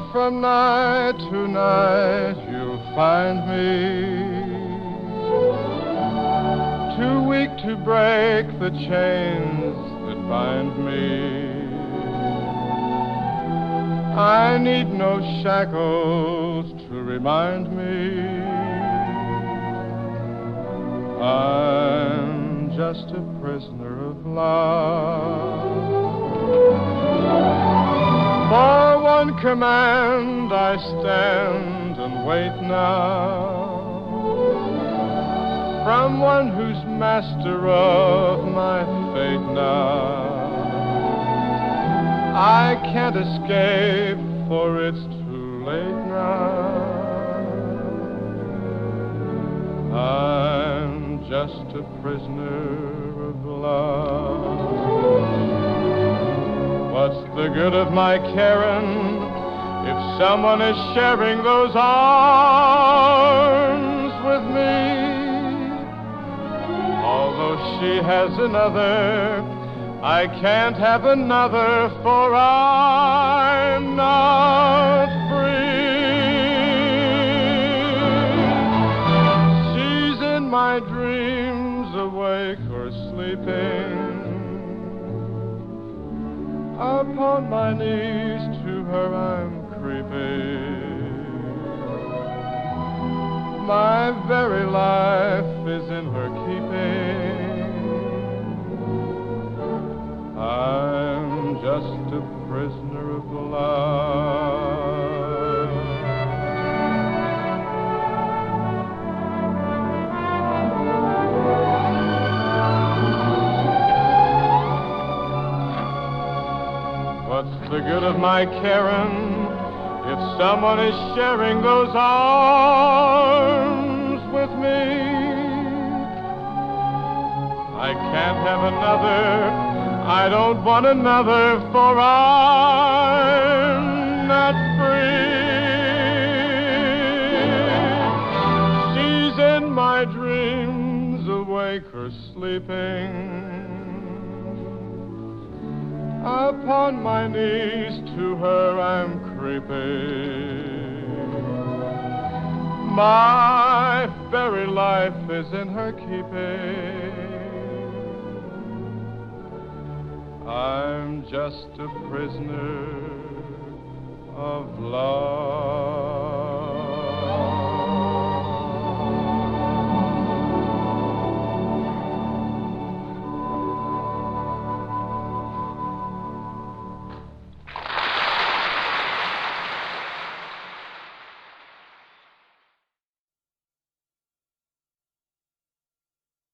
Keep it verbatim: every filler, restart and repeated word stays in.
from night to night you'll find me too weak to break the chains that bind me. I need no shackles to remind me I'm just a prisoner of love. For one command I stand and wait now, from one who's master of my fate now. I can't escape, for it's too late now. I'm just a prisoner of love. What's the good of my caring if someone is sharing those arms with me? Although she has another, I can't have another, for I'm not free. She's in my dreams, awake or sleeping. Upon my knees to her I'm creeping. My very life is in her keeping. I'm just a prisoner of love. What's the good of my caring if someone is sharing those arms with me? I can't have another, I don't want another, for I'm not free. She's in my dreams, awake or sleeping. Upon my knees to her I'm creeping. My very life is in her keeping. I'm just a prisoner of love.